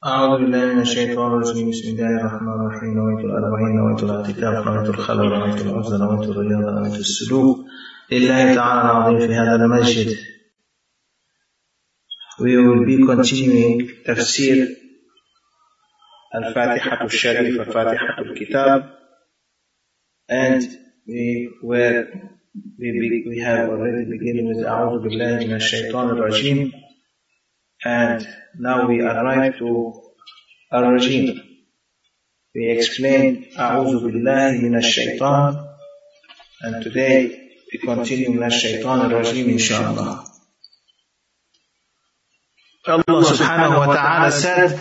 أعوذ بالله من الشيطان الرجيم. بسم الله الرحمن الرحيم. نويت الأربعين، نويت الاعتكاف، نويت الخلوة، نويت العزلة، نويت الرياضة، نويت السلوك لله تعالى العظيم في هذا المسجد. We will be continuing تفسير الفاتحة الشريفة، فاتحة الكتاب, and we have already begun with أعوذ بالله من الشيطان الرجيم, and now we arrive to Ar-Rajim. We explained أعوذ بالله من الشيطان, and today we continue من الشيطان الرجيم inshallah. Allah subhanahu wa ta'ala said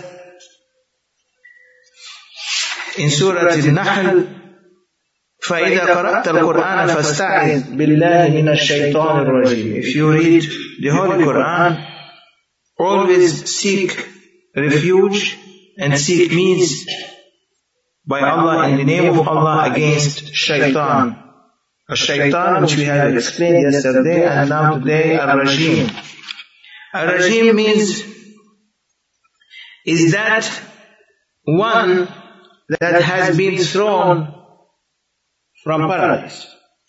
in Surah Al-Nahl, فَإِذَا قَرَأْتَ الْقُرْآنَ فَاسْتَعِذْ بِاللَّهِ مِنَ الشَّيْطَانِ الرَّجِيمِ. If you read the Holy Quran, always seek refuge and seek means by Allah, in the name of Allah, against shaitan. A shaitan which we have explained yesterday, and now today Ar-Rajim. Ar-Rajim is that one that has been thrown from paradise.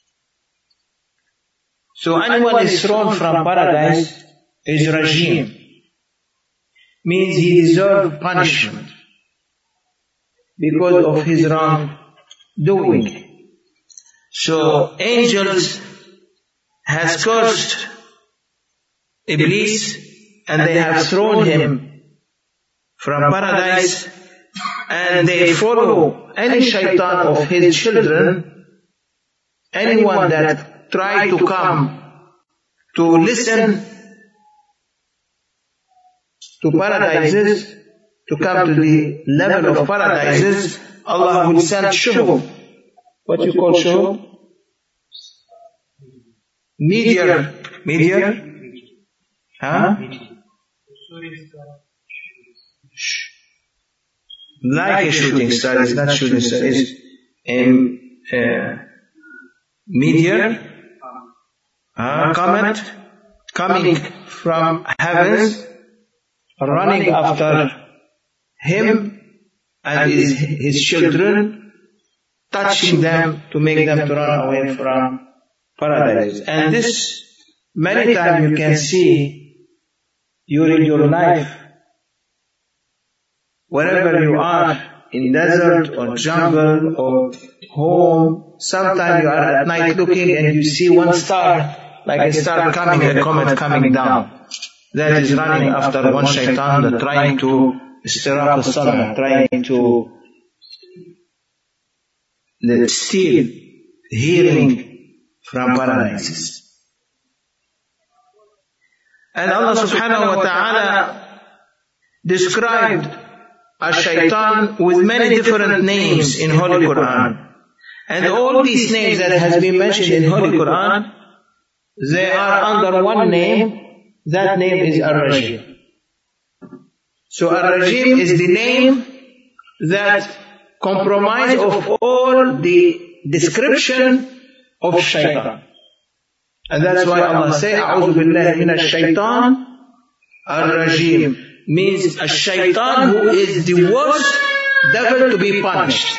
So anyone is thrown from paradise is Rajim, means he deserves punishment because of his wrongdoing. So angels has cursed Iblis, and they have thrown him from paradise, and they follow any shaitan of his children, anyone that try to come to listen to paradises, to come to the level of paradises, Allah will send shuhub. What you call shuhub? Meteor? Huh? Like a shooting star, it's not shooting star, it's a meteor, comet, coming from heavens, running after him and his children, touching them to make them to run away from paradise. And this many times you can see during your life, wherever you are, in desert or jungle or home, sometimes you are at night looking and you see one star, like a star coming, a comet coming down. That is running after one shaitan that trying to stir up the salah, trying to steal healing from paradises. And Allah subhanahu wa ta'ala described a shaitan with many different names in Holy Quran. And all these names that has been mentioned in Holy Quran, they are under one name. That name is Ar-Rajim. So Ar-Rajim is the name that compromises of all the description of shaitan. And that's why Allah says, أعوذ بالله من الشيطان الرجيم, means a shaitan who is the worst devil to be punished.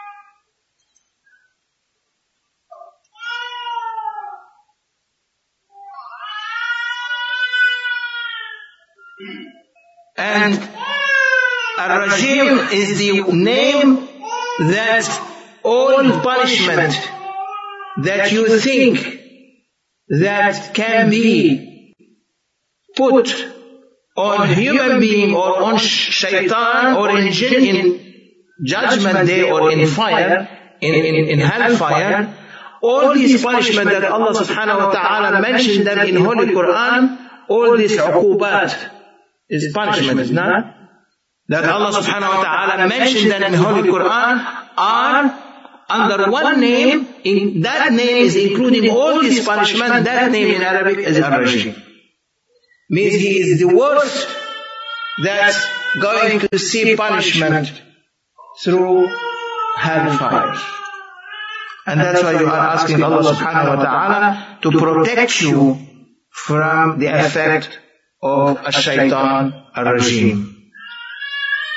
And Ar-Rajim is the name that all punishment that you think that can be put on human being or on shaitan or in jinn in judgment day or in fire, in hellfire, all these punishment that Allah subhanahu wa ta'ala mentioned them in Holy Quran, all these uqubat is punishment, is not? That Allah subhanahu wa ta'ala mentioned them in Holy Quran are under one name. In that name is including all these punishment. That name in Arabic is Ar-Rajim. Means he is the worst that's going to see punishment through hellfire. And that's why you are asking Allah subhanahu wa ta'ala to protect you from the effect of a shaitan, Ar-Rajim.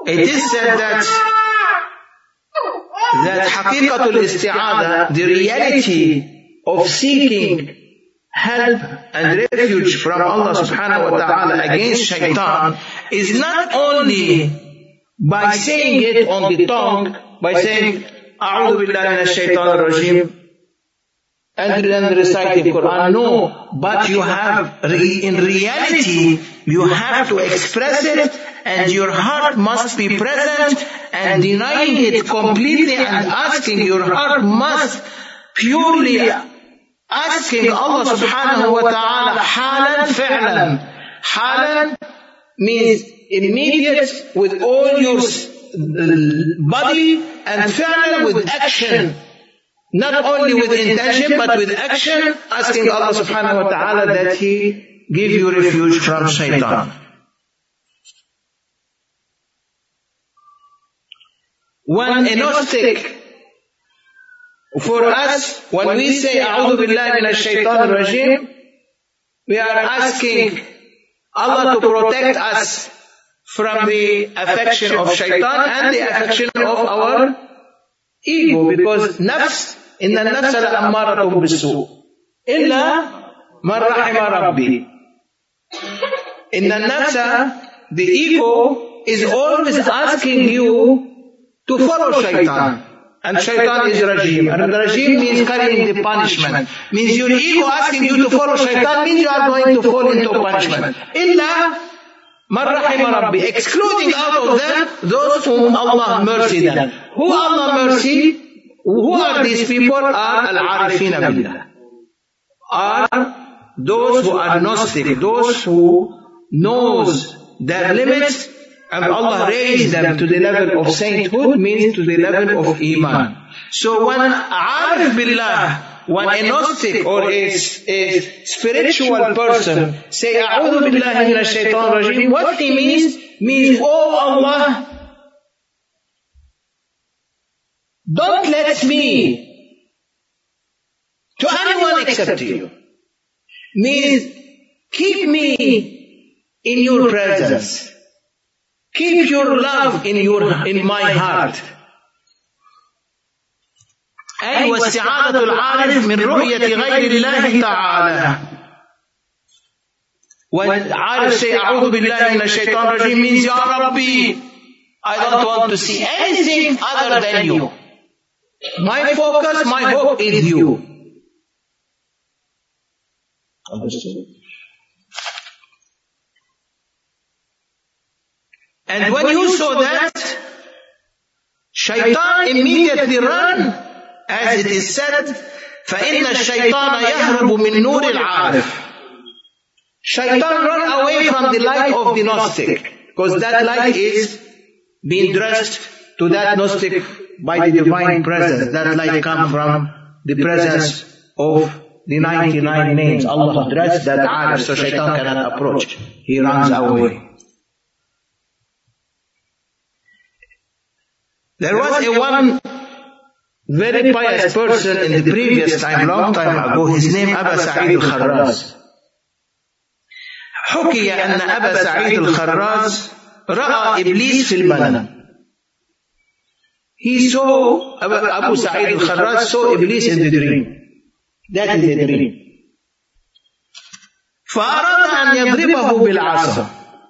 it is said that haqiqatul isti'adah, the reality of seeking help and refuge from Allah subhanahu wa ta'ala against shaitan is not only by saying it on the tongue, by saying A'udhu billahi minash shaitanir rajim and reciting Quran. No, but you have, in reality, you have to express it, and your heart must be present, and denying it completely and asking, your heart must purely asking Allah subhanahu wa ta'ala halan fi'lan. Halan means immediate with all your body, and fi'lan with action. Not only with intention, but with action, asking Allah subhanahu wa ta'ala that He give you refuge from shaitan. When a Gnostic, for us, when we say A'udhu billahi minash shaitanir rajim, we are asking Allah to protect us from the affection of shaitan and the affection of our ego, because nafs, inna nafsa la'ammaratun bisu illa man rahima rabbi. Inna nafsa, the ego, is always asking you to follow shaitan. And shaitan is rajim. And rajim means carrying the punishment. Means your ego asking you to follow shaitan means you are going to fall into punishment. Illa man rahima rabbi. Excluding out of them those whom Allah mercy them. Who Allah mercy? Who are these people? Are al-arifina billah. Are those who are Gnostic, those who knows their limits, and Allah raised them to the level of sainthood, means to the level of iman. So when Arif Billah, when a Gnostic or a spiritual person say A'udhu billahi minash shaitanir rajim, what he means, oh Allah, don't let me to anyone except you. Means keep me in your presence. Keep your love in my heart. أي واستعادة العارف من رؤية غير الله تعالى. When Arif say أعوذ بالله من الشيطان الرجيم means Ya Rabbi, I don't want to see anything other than you. My focus, my hope is you. Understood? And when you saw that, shaitan immediately ran, as it is said, فَإِنَّ الشَّيْطَانَ يَهْرُبُ مِنْ نُورِ الْعَارِفِ. Shaitan ran away from the light of the Gnostic, because that light is being dressed to that Gnostic by the divine presence. That light comes from the presence of the 99 names. Allah dressed that Arif, so shaitan cannot approach. He runs away. There was one very pious person in the previous time, long time ago, his name Aba Sa'id al-Kharraz. حكي أن أبا سعيد الخراز رأى إبليس في المنام. He saw, Abu Sa'id al-Kharraz saw Iblis in the dream. That is the dream. فأراد أن يضربه بالعصا.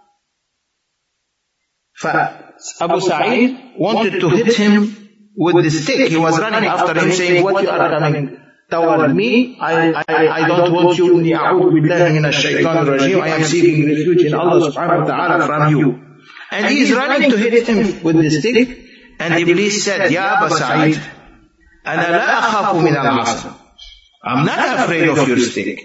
Abu Sa'id wanted to hit him with the stick. He was running after him saying, what you are coming toward me? I don't want you. A'udhu billahi minash shaitanir rajim. I am seeking refuge in Allah subhanahu wa ta'ala from you. And he is running to hit him with the stick. And Iblis said, Ya Abu Sa'id, أنا لا أخاف من العصا. I'm not afraid of your stick.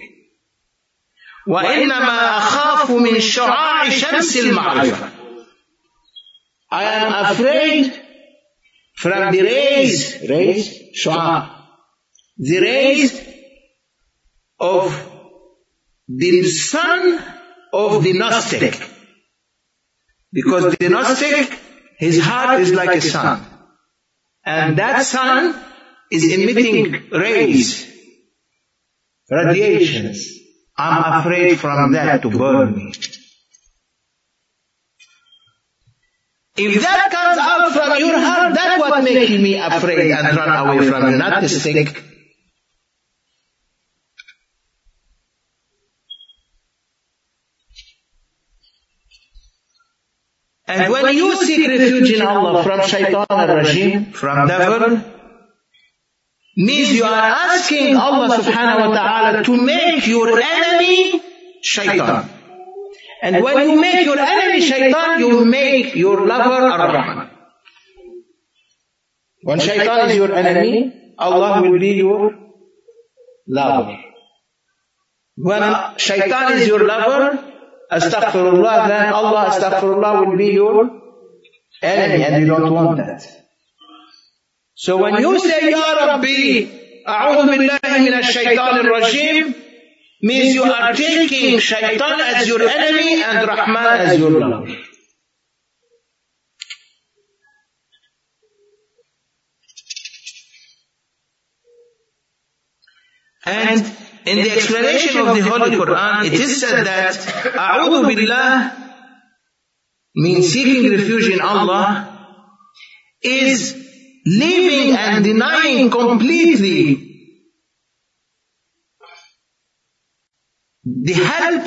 وإنما أخاف من شعاع شمس المعرفة. I am afraid from the rays, شعاع, the rays of the sun of the Gnostic. Because the Gnostic, his heart is like a sun. And that sun is emitting rays, radiations. I'm afraid from that to burn me. If that comes out from your heart, that's what makes me afraid and run away from you, not the stick. And when you seek refuge in Allah from shaitan al-rajim, from devil, means you are asking Allah subhanahu wa ta'ala to make your enemy shaitan. And when you make your enemy shaitan, you make your lover ar-Rahman. When shaitan is your enemy, Allah will be your lover. When shaitan is your lover, astaghfirullah, then Allah astaghfirullah will be your enemy, and you don't want that. So when you say, Ya Rabbi, a'udhu billahi minash shaitanir rajim, means you are taking shaitan as your enemy and Rahman as your lover. And in the explanation of the Holy Quran, it is said that a'udhu billah means seeking refuge in Allah is leaving and denying completely the help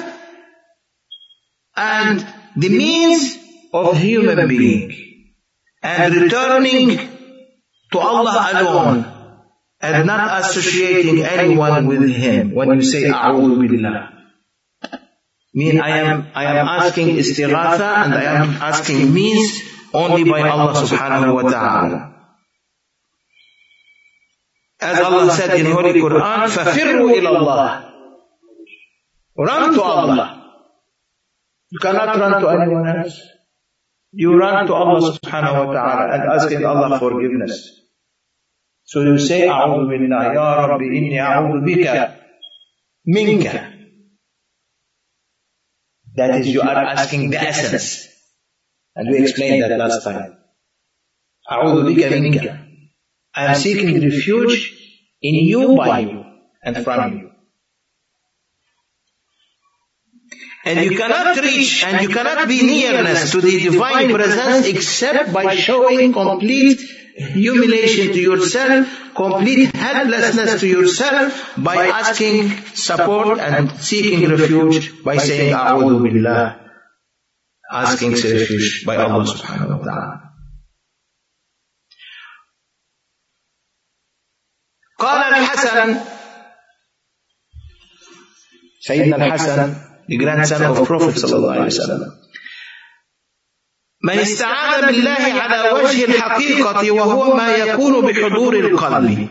and the means of human being and returning to Allah alone and not associating anyone with Him. When you say a'udhu billah, mean I am asking istighatha and I am asking means only by Allah subhanahu wa ta'ala. As Allah said in Holy Quran, فَفِرُّوا إِلَى اللَّهِ, run to Allah. You cannot run to anyone else. You run to Allah subhanahu wa ta'ala and asking Allah forgiveness. So you say, أعوذ بالله, يا ربي إني أعوذ بك منك. That is, you are asking the essence. And we explained that last time. أعوذ بك منك. I am seeking refuge in you, by you, and from you. And you cannot reach and you cannot be nearness to the divine presence except by showing complete humiliation to yourself, complete helplessness to yourself, by asking support and seeking refuge by saying A'udhu Billah, asking refuge by Allah subhanahu wa ta'ala. قال الحسن, Sayyidina al-Hasan, the grandson of Prophet sallallahu alaihi wasallam, من استعاذ بالله على وجه الحقيقة وهو ما يكون بحضور القلب.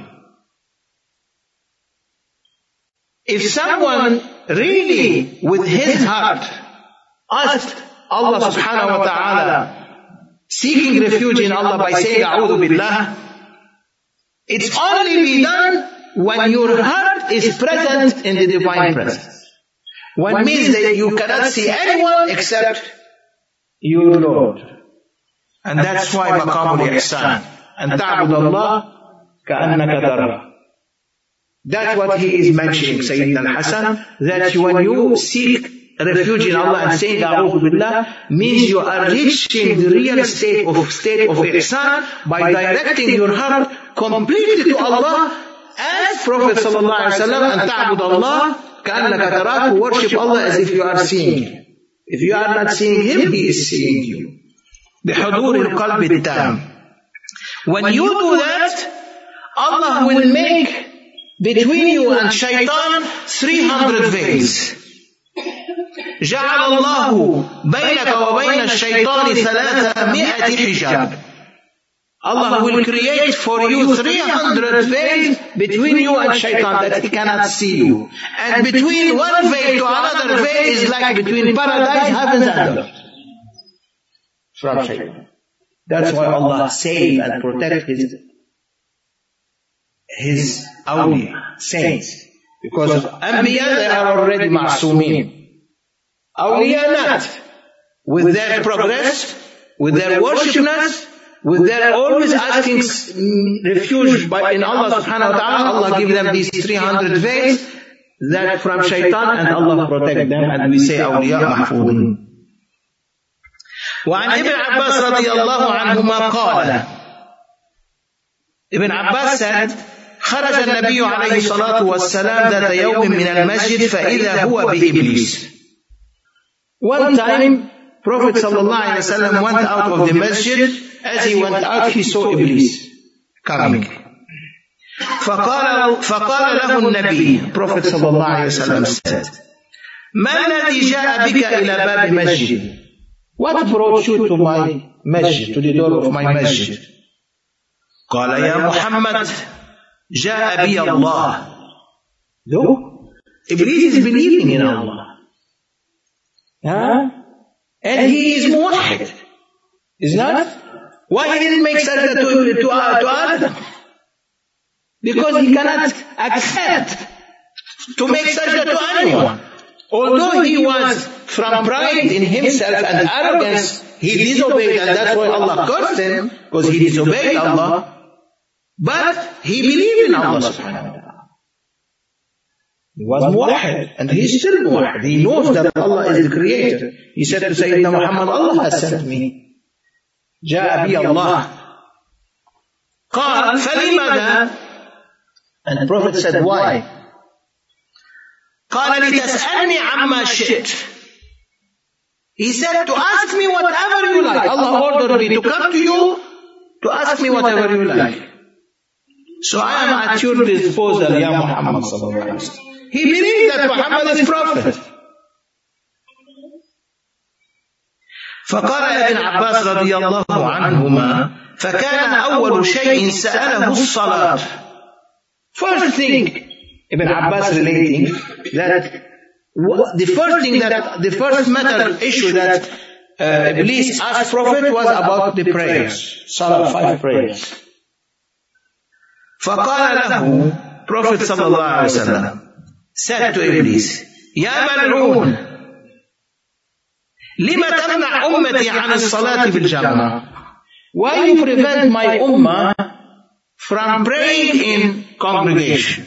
If someone really with his heart asked Allah subhanahu wa ta'ala, seeking refuge in Allah by saying A'udhu Billah, it's only be done when your heart is present in the divine presence. What means that you cannot see anyone except your Lord. And that's why maqamul ihsan. And ta'bud Allah ka'annaka tara. That's what he is mentioning, Sayyidina al-Hasan, that when you seek refuge in Allah and saying A'udhu Billah, means you are reaching the real state of ihsan by directing your heart completely to Allah, as Prophet sallallahu alaihi wasallam, and ta'bud Allah كأنك تراه, worship Allah as if you are seeing Him. If you are not seeing Him, He is seeing you. بحضور القلب التام. When you do that, Allah will make between you and shaitan 300 veils. جعل الله بينك وبين الشيطان 300 حجاب. Allah will create for you 300 veils between you and shaitan, that he cannot see you. And between one veil to another veil is like between paradise, heavens and earth. From shaitan. That's why Allah save and protect His awliya, saints. Because Anbiya, they are already ma'sumin. Awliya not. With their progress, with their worshipness, with their always asking refuge in Allah subhanahu wa ta'ala, Allah give them these 300 veils that from shaitan, and Allah protect them, and we say awliya mahfudin. وعن ابن عباس رضي الله عنهما قال, Ibn Abbas said, خرج النبي عليه الصلاة والسلام ذات يوم من المسجد فإذا هو بإبليس. One time, Prophet sallallahu alayhi wa sallam went out of the masjid. As he went out, he saw Iblis coming. فقال له النبي, Prophet sallallahu alayhi wa sallam said, ما الذي جاء بك إلى باب مسجد? What brought you to my masjid, to the door of my masjid? قال يا محمد جاء بي الله. Look, Iblis is believing in Allah. And he is muwahhid. Is not? Why he didn't make sajda to Adam? Because he cannot accept to make sajda to anyone. Although he was from pride in himself and arrogance, he disobeyed, and that's why Allah cursed him, because he disobeyed Allah. But he believed in Allah subhanahu wa ta'ala. He was muwahhid, and he is still muwahhid. He knows that Allah is the creator. He said to Sayyidina Muhammad, Allah has sent me. جاء بي الله. قال فلماذا? And the Prophet said, why? قال لتسألني عما شئت. He said to ask me whatever you like. Allah ordered me to come to you to ask me whatever you like. So I am at your disposal, Ya Muhammad sallallahu alaihi wasallam. He believed that Muhammad is prophet. فقال ابن عباس رضي الله عنهما فكان أول شيء سأله الصلاة. First thing, Ibn Abbas relating that the first matter issue that Iblis asked Prophet was about the prayers, Salah, 5 prayers. فقال له Prophet صلى الله عليه وسلم said to Iblis, يا ملعون لما تمنع أمتي عن الصلاة بالجماعة? Why you prevent my ummah from praying in congregation?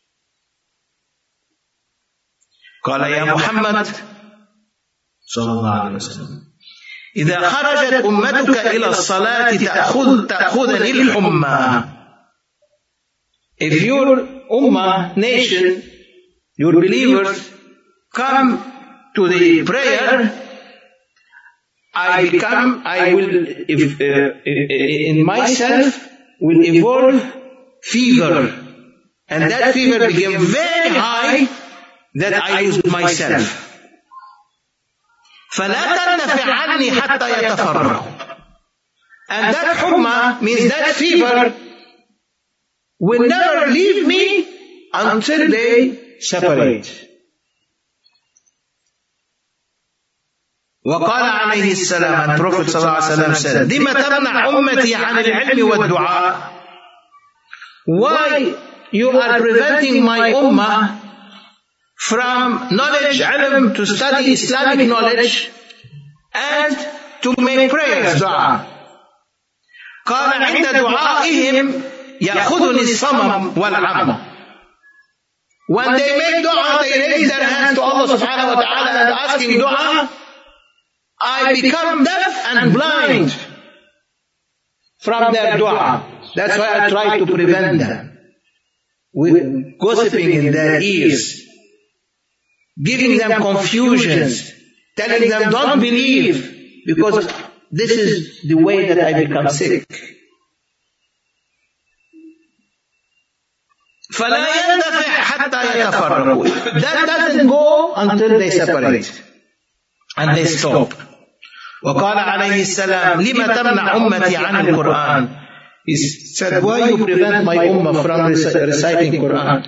قال يا محمد صلى الله عليه وسلم إذا خرجت أمتك إلى الصلاة تأخذني الحمى. If your ummah, nation, your believers come to the prayer, in myself will evolve fever, and that fever became very high that I used myself. فلا تنتفع عني حتى يتفرق. And that humma means that fever will never leave me until they separate. وقال عليه السلام, and Prophet صلى الله عليه وسلم said, لما تمنع أمتي عن العلم والدعاء? Why you are preventing my ummah from knowledge, ilm, to study Islamic knowledge and to make prayers, dua? قال عند دعائهم يأخذني الصمم والعمى. When they make dua, they raise their hands to Allah subhanahu wa ta'ala and asking dua, I become deaf and blind from their dua. That's why I try to prevent them with gossiping in their ears, giving them confusions, telling them don't believe, because this is the way that I become sick. فلا يندفع حتى يتفرقوا. That doesn't go until they separate and they stop. وقال عليه السلام لما تمنع أمتي عن القرآن? He said, why you prevent my ummah from reciting Quran?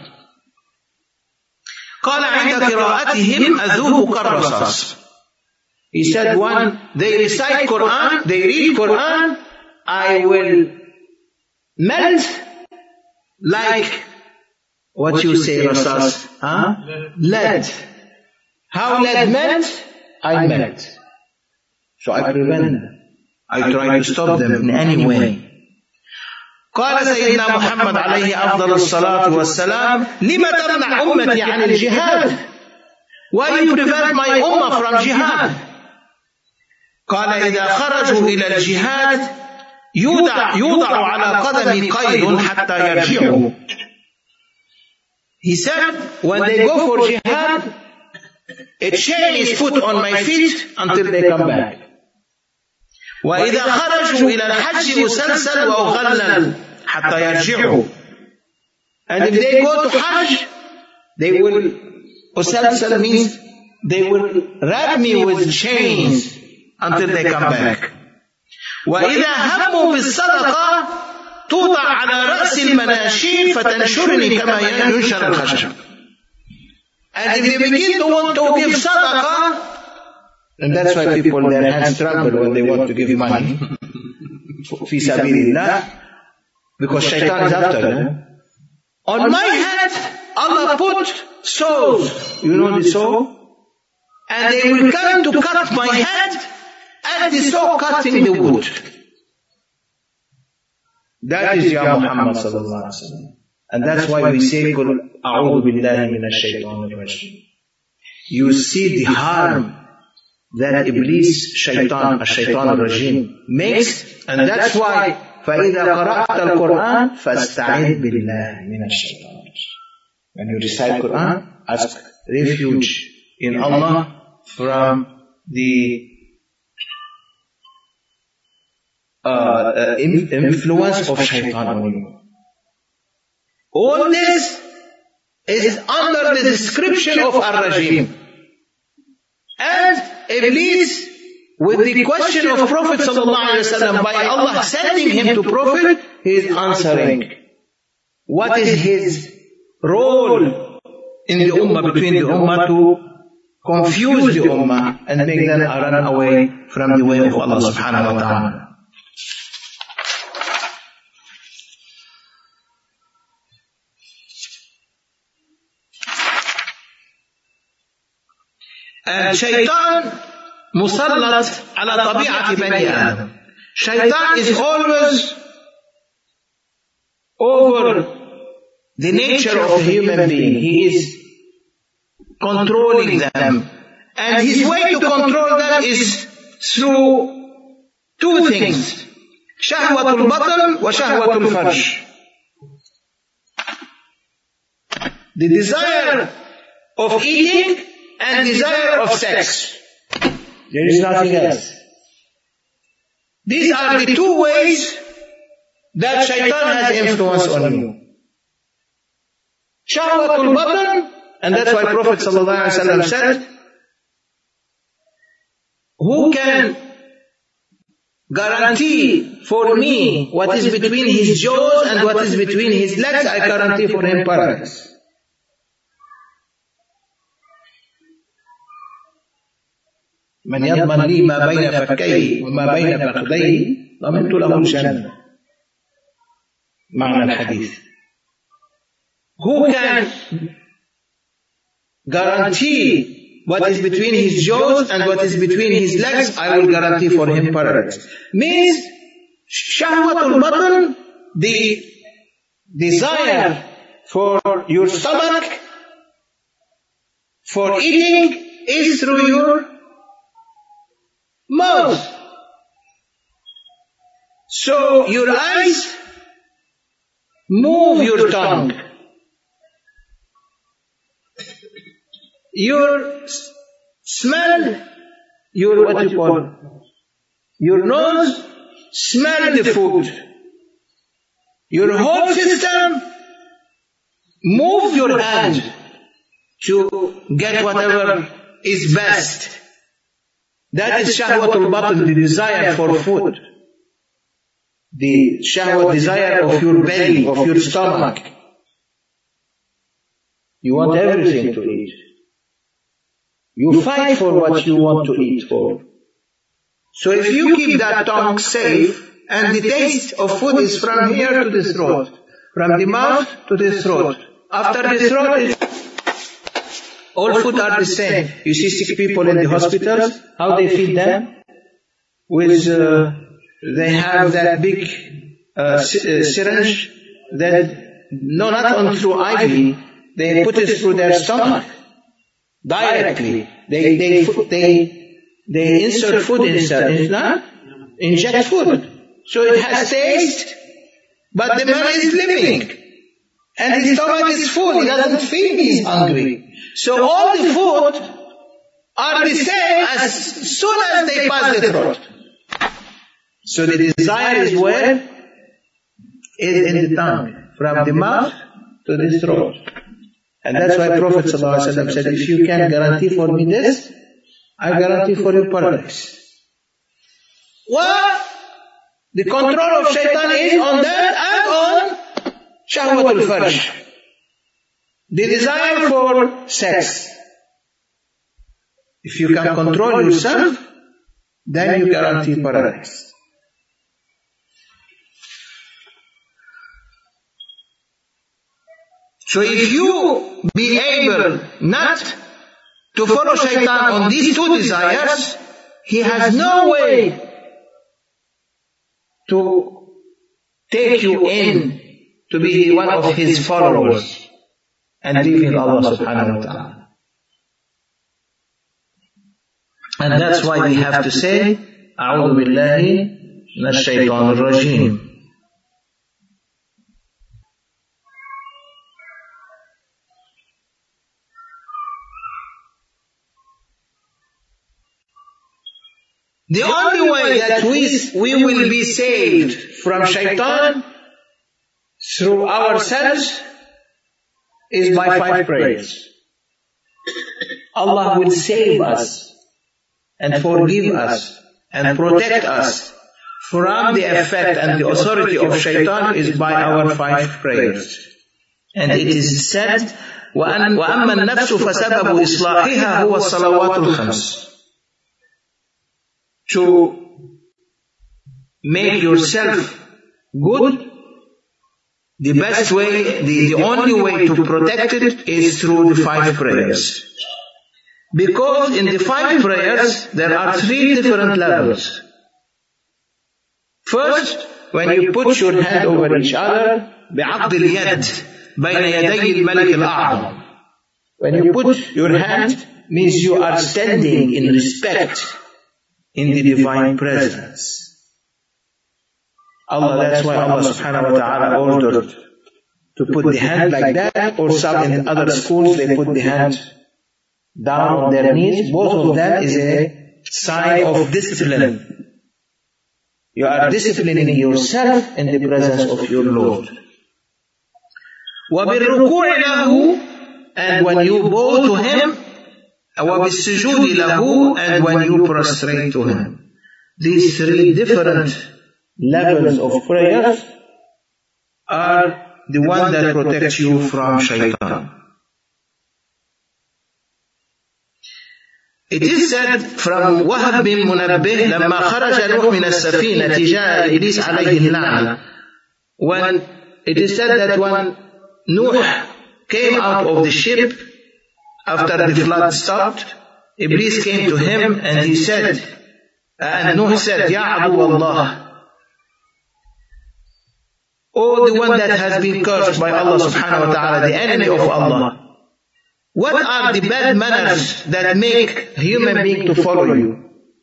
قال عند قراءتهم أذوب كالرصاص. He said, when they recite Quran, they read Quran, I will melt like what you say, rasas? Lead. How lead melt? I melt. So I prevent them. I try to stop them in any way. قال سيدنا محمد عليه أفضل الصلاة والسلام لما تمنع أمتي عن الجهاد? Why you prevent my ummah from jihad? قال إذا خرجوا إلى الجهاد يوضع على قدم قيد حتى يرجعوا. He said, when they go for jihad, a chain is put on my feet until they come back. وإذا خرجوا إلى الحج أسلسل وأغلل حتى يرجعوا. And if they go to Hajj, they will, أسلسل means they will wrap me with chains until they come back. وإذا هموا بالصدقة توضع على رأس المناشير فتنشرني كما ينشر الخشب. And if they begin to want to give sadaqah, and that's why people, their hands tremble when they want to give money, fi sabilillah, because shaitan is after them. On my head, Allah put saws, you know the saw? And they will come to cut my head, and the saw cutting the wood. That is Ya Muhammad sallallahu alaihi wasallam. And that's why we say, A'udhu billahi minash shaitanir rajim. You see the harm that Iblis, shaitan, ash-shaitan al-rajim makes, and that's why فَإِذَا قَرَأْتَ الْقُرْآنَ فَاسْتَعِذْ بِاللَّهِ مِنَ الشَّيْطَانِ الرَّجِيمِ. When you recite Quran, ask refuge in Allah from the influence of shaitan on you. All this is under the description of Ar-Rajim. And Iblis, with the question of Prophet ﷺ, by Allah sending him to Prophet, he is answering. What is his role in the Ummah, between the Ummah, to confuse the Ummah and make them run away from the way of Allah subhanahu wa ta'ala. Shaitan musallat ala tabi'ati bani Adam. Shaitan is always over the nature of a human being. He is controlling them. And his way to control them is through two things. Shahwatul batan wa shahwatul farj. The desire of eating and desire of sex. There is nothing else. These are the two ways that shaitan has influence on you. Shahwatul batan, and that's why Prophet ﷺ said, who can guarantee for me what is between his jaws and what is between his legs? I guarantee for him paradise. من يضمن لي ما بين فكيه وما بين فخذيه ضمنت له الجنة. معنى الحديث. Who can guarantee what is between his jaws and what is between his legs? I will guarantee for him paradise. Means shahwatul batan, the desire for your stomach, for eating, is through your mouth. So your eyes move your tongue. Your smell, your what you call, your nose smell the food. Your whole system move your hand to get whatever is best. That is shahwatul batan, the desire for food. The shahwat, desire of your belly, of your stomach. You want everything to eat. You fight for what you want to eat for. So if you keep that tongue safe, and the taste of food is from here to the throat, from the mouth to the throat. After the throat, all food are the same. You see sick people in the hospitals, how they feed them? With, they have that big syringe that, no, not on through IV, they put it through their stomach. Directly. They they insert food inside. It's not? Inject food. So it has taste, but the man is living. And his stomach is full. He doesn't feel he's hungry. So all the food are the same as soon as they pass the throat. So the desire is where? Is in the tongue. From the mouth to the throat. And that's why Prophet ﷺ said, if you can guarantee for me this, I guarantee for you paradise. What? The control of shaitan is on that and on shahwatul farj. The desire for sex. If you can control yourself, then you guarantee paradise. So if you be able not to follow shaitan on these two desires, he has no way to take you in to be one of his followers and live in Allah subhanahu wa ta'ala. And that's why we have to say, أعوذ بالله من الشيطان الرجيم. The only way that we will be saved from shaitan through ourselves is by 5 prayers. Allah will save us and forgive us and protect us from the effect and the authority of shaitan is by our 5 prayers. And it is said, وَأَمَّا النَّفْسُ فَسَبَبُ إِصْلَاحِهَا هُوَ الصَّلَوَاتُ الْخَمْسُ. To make yourself good, the best way, the only way to protect it is through the 5 prayers. Because in the 5 prayers, there are 3 different levels. First, when you put your hand over each other, بعقد اليد بين يدي الملك الأعظم. When you put your hand, means you are standing in respect in the divine presence. That's why Allah subhanahu wa ta'ala ordered to put the hand like that, or some in other schools they put the hand down on their knees. Both of them is a sign of discipline. You are disciplining yourself in the presence of your Lord. وَبِالرُّكُوعِ لَهُ, and when you bow to Him, وَبِالسُّجُودِ لَهُ, and when you prostrate to Him. These 3 different levels of prayers are the one that protects you from shaitan. It is said from Wahab bin Munabbih, لما خرج نوح من السفينة جاء إبليس عليه اللعنة. When it is said that when Nuh came out of the ship, after the flood stopped, Iblis came to him and he said, and Nuh said, Ya Adu Allah, O the one that has been cursed by Allah subhanahu wa ta'ala, the enemy of Allah, what are the bad manners that make a human being to follow you?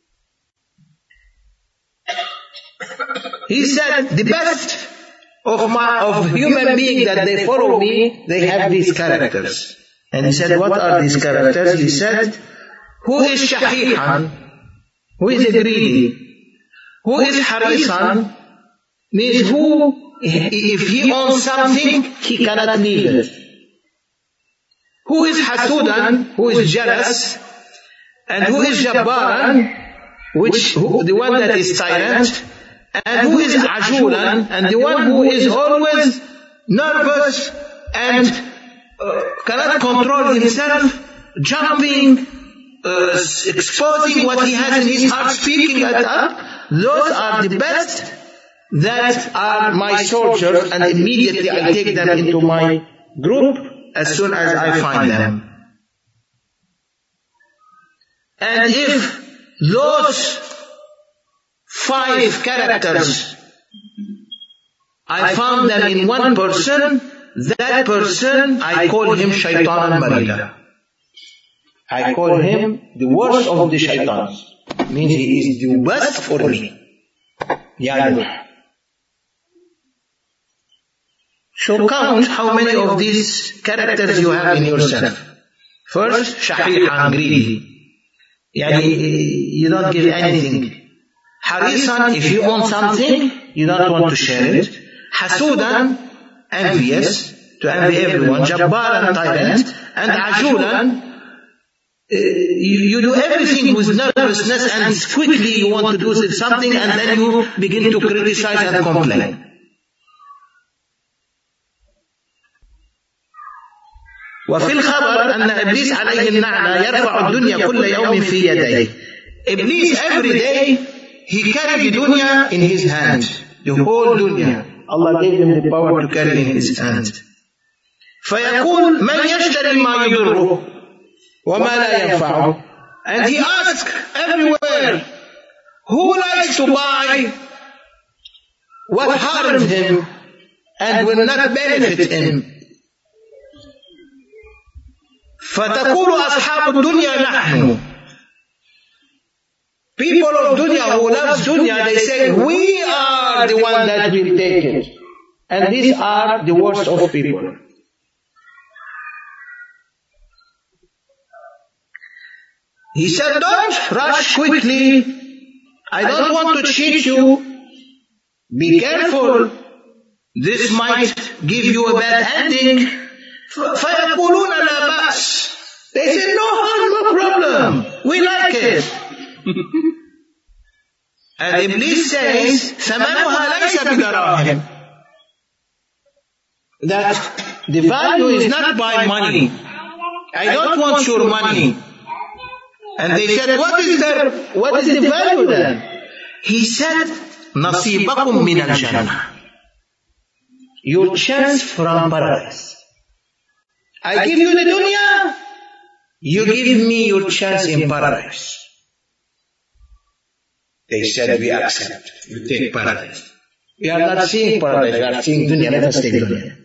He said, the best of human beings that they follow me, they have these characters. And he said, what are these characters? He said, who is shahihan? Who is greedy? Who is harisan? Means who, if he owns something, he cannot leave it. Who is hasudan? Who is jealous? And who is jabbaran? The one that is tyrant. And who is ajulan? And the one who is always nervous and cannot control himself, jumping, exposing what he has in his heart, speaking it up. Those are the best that are my soldiers, and immediately I take them into my group as soon as I find them. And if those 5 characters, I found them in one person, that person, I call him shaitan marida. I call him the worst of the shaitans. means he is the best for me. Ya Nuh. So count how many of these characters you have in yourself. First, shahihan, greedy. You don't give anything. Harisan, if you own something, you don't want to share it. Hasudan, envious, to envy everyone. Jabbaran, tyrant. And ajulan, you do everything with nervousness and quickly you want to do something and then you begin to criticize and complain. وفي الخبر أن إبليس عليه اللعنة يرفع الدنيا كل يوم في يديه. Iblis every day he carried the dunya in his hand. The whole dunya. Allah gave him the power to carry in his hand. فيقول من يشتري ما يضره وما لا ينفعه. And he asks everywhere, who likes to buy what harms him and will not benefit him. فتقول أصحاب الدنيا نحن. People of dunya who love dunya, they say, we are the one that will take it. And these are the worst of people. He said, don't rush quickly. I don't want to cheat you. Be careful. This might give you a bad ending. فَيَقُولُونَ لَا بَأْسٍ. They say, no harm, no problem. We like it. And Iblis says, ثَمَنُهَا لَيْسَ بِدَرَاهِمْ. That the value is not by money. I don't want your money. And they said, what is the value then? He said, نَصِيبَكُمْ مِنَ الْجَنَّةِ. Your chance from paradise. I give you the dunya, you give me your chance in paradise. They said, we accept. You take paradise. We are not seeing paradise, we are seeing dunya. Let us take dunya.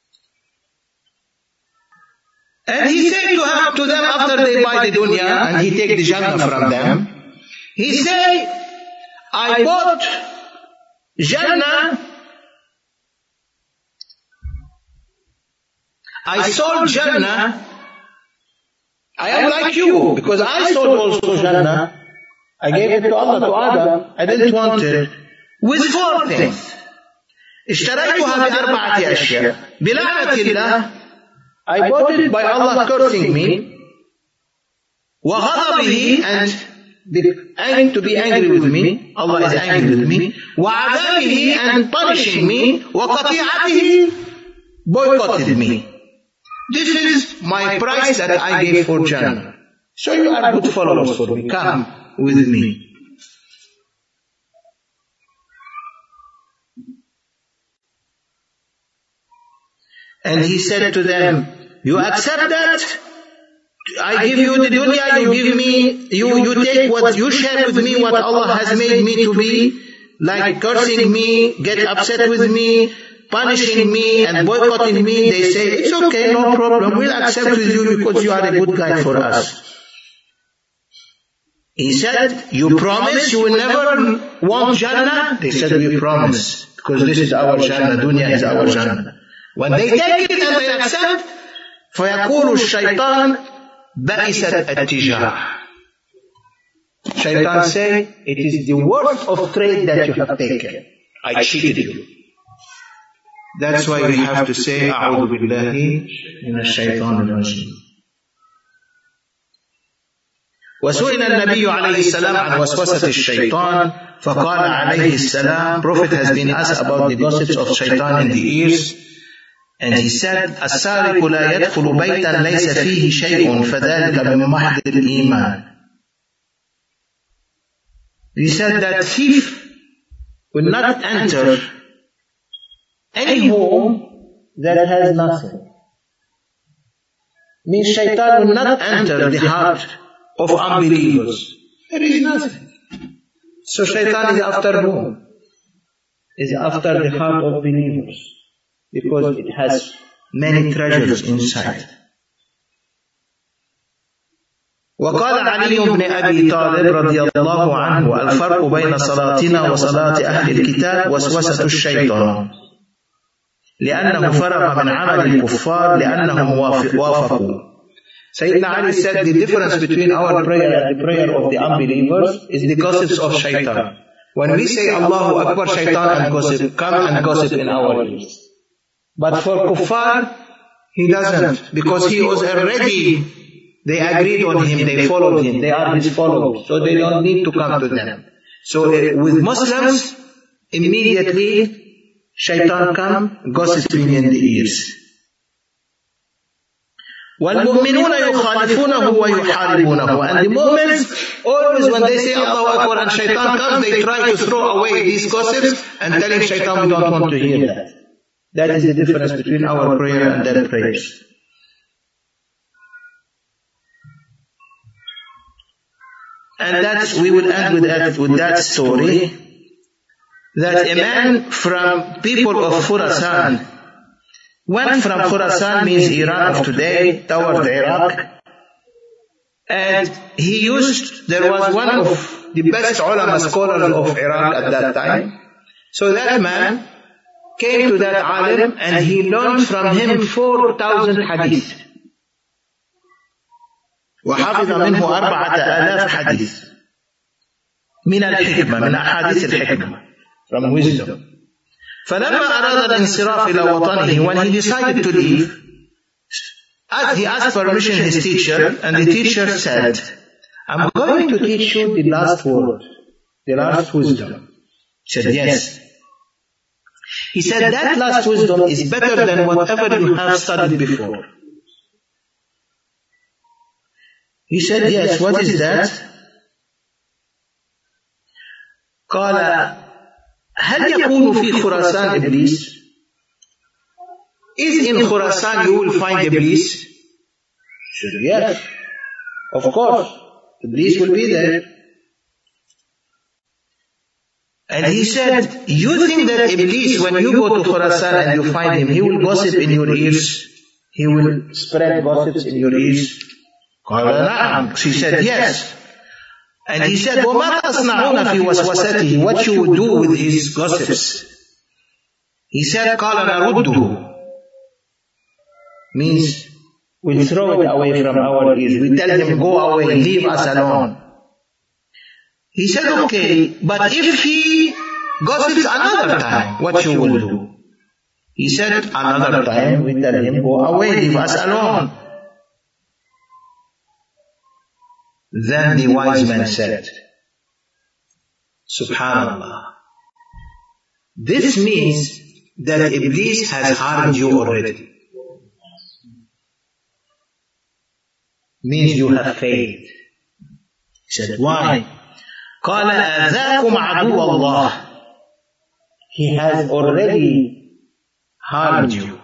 And he said to them after they buy the dunya, and he take the jannah from them, he said, I bought jannah, I sold jannah, I am like you, because I sold also jannah, I gave it to Allah, to Adam, I didn't want it, with 4 things. اشتريتها ب4 أشياء. بلعنة الله, I bought it by Allah cursing me, وغضبه, and to be angry with me, Allah is angry with me, وعذابه, and punishing me, وقطيعته, boycotted me. This is my price that I gave for Jannah. So you are good followers for me. Come with me. And he said to them, you accept that? I give you the dunya, you give me, you take what, you share with me what Allah has made me to be, like cursing me, get upset with me, punishing me and boycotting me. They say, it's okay, no problem, we'll accept with you because you are a good guy for us. He said, you promise you will never want Jannah? They said, we promise, because this is our Jannah, dunya is our Jannah. When they take it and they accept, فَيَقُولُ الشَّيْطَانِ بَئِسَتْ التِّجَارَةِ. Shaitan say, it is the worst of trade that you have taken. I cheated you. That's why we have to say, أعوذ بالله من الشيطان الرجيم. وسئل النبي عليه السلام عن وسوسة الشيطان فقال عليه السلام, Prophet has been asked about the gossips of shaitan in the ears, and he said, السارق لا يدخل بيتا ليس فيه شيء فذلك بمحض الإيمان. He said that thief will not enter any home that has nothing. Means shaitan will not enter the heart of unbelievers. There is nothing. So shaitan is after whom? Is after the heart of believers. Because it has many treasures inside. وقال علي بن أبي طالب رضي الله عنه: الفرق بين صلاتنا وصلاة أهل الكتاب وسوسة الشيطان، لأنه فرغ من عمل الكفار لأنهم وافقوا. Sayyidina Ali said the difference between our prayer and the prayer of the unbelievers is the gossips of shaitan. When we say Allahu Akbar, shaitan and gossip come and gossip in our ears. But for kuffar, he doesn't, because he was already, they agreed on him, they followed him, they are his followers, so they don't need to come to them. So with Muslims, immediately shaitan come gossiping in the ears. وَالْمُؤْمِنُونَ يُخَالِفُونَهُ وَيُحَارِبُونَهُ. And the mu'mins, always when they say Allahu Akbar and shaitan comes, they try to throw away these gossips and telling shaitan we don't want to hear that. That is the difference between our prayer and their prayers. And that's, we will end with that story, that a man from people of Khurasan went from Khurasan, means Iran of today, toward Iraq, and there was one of the best ulama scholars of Iraq at that time. So that man came to that alim and he learned from him 4,000 hadith. وحفظ منه 4,000 حديث من الحكمة، من أحاديث الحكمة, from wisdom. فلما أراد الانصراف إلى وطنه, when he decided to leave, he asked permission his teacher, and the teacher said, I'm going to teach you the last word, the last wisdom. He said, yes. He said, that last wisdom is better than whatever you have studied before. He said, yes, what is that? قال هل يكون في خراسان إبليس? Is in Khurasan you will find Iblis? He said, yes, of course, Iblis will be there. And he said, you think that Iblis, when you go to Khurasan and you find him, he will gossip in your ears? He will spread gossips in your ears? قال نعم. She said, yes. And he said, وَمَا تَصْنَعُونَ فِي وَسْوَسَتِهِ, what you would do with his gossips? He said, قَالَ نَرُدُّهُ, means we throw it away from our ears. We tell him, go away, leave us alone. He said, okay, but if he gossips another time, what you will do? He said, another time we tell him, go away, leave us alone. Then the wise man said, Subhanallah, this means that Iblis has harmed you already. Means you have failed. He said, why? قال أذاكم عدو الله. He has already harmed you.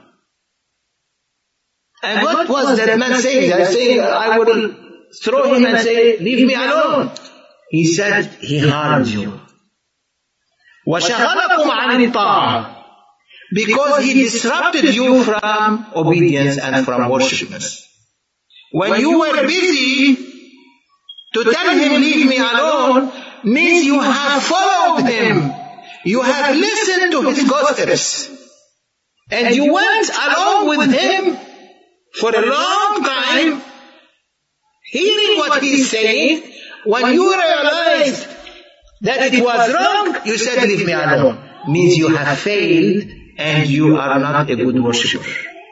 And what was that man saying? He was saying, I will throw him and say, leave me alone. He said, he harmed you. وَشَغَلَكُمْ عَنِ الطَّاعَةِ, because he disrupted you from obedience and from worshipness. When you were busy to tell him, leave me alone, means you have followed him. You have listened to his gossips. And you went along with him for a long time, hearing what he's saying. When you realized that it was wrong, you said, leave me alone. Means you have failed and you are not a good worshipper.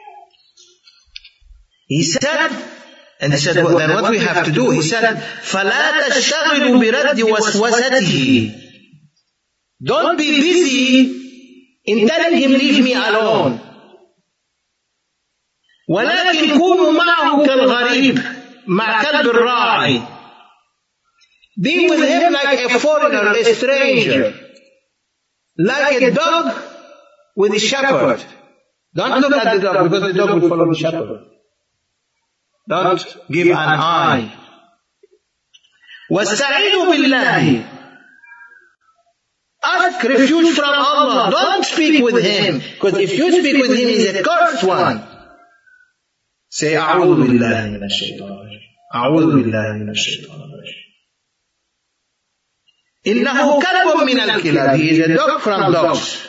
He said, and he said, well, then what we have to do? He said, فَلَا تَشْتَغِلُوا بِرَدِّ وَسْوَسَتِهِ. Don't be busy in telling him, leave me alone. وَلَكِنْ كُونُوا مَعَهُ كَالْغَرِيبِ مَعْ كَلْبِ الرَّاعِ. Be with him like a foreigner, a stranger. Like a dog with a shepherd. Don't look at the dog, because the dog will follow the shepherd. Don't give an eye. وَاسْتَعِينُوا بِاللَّهِ. Ask refuge from Allah. Don't speak with him, because if you speak with him, he's a cursed one. Say, أعوذ بالله من الشيطان. أعوذ بالله من الشيطان الرجيم. إنه كلب من الكلاب. He is a dog from dogs.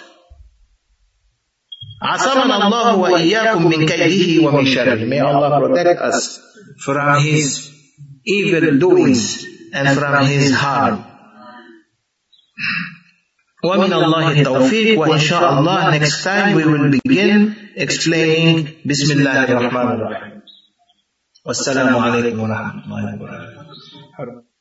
عصمنا الله وإياكم من كيده ومن شره. May Allah protect us from his evil doings and from his harm. ومن الله التوفيق. وإن شاء الله next time we will begin explaining بسم الله الرحمن الرحيم. والسلام عليكم ورحمة الله وبركاته.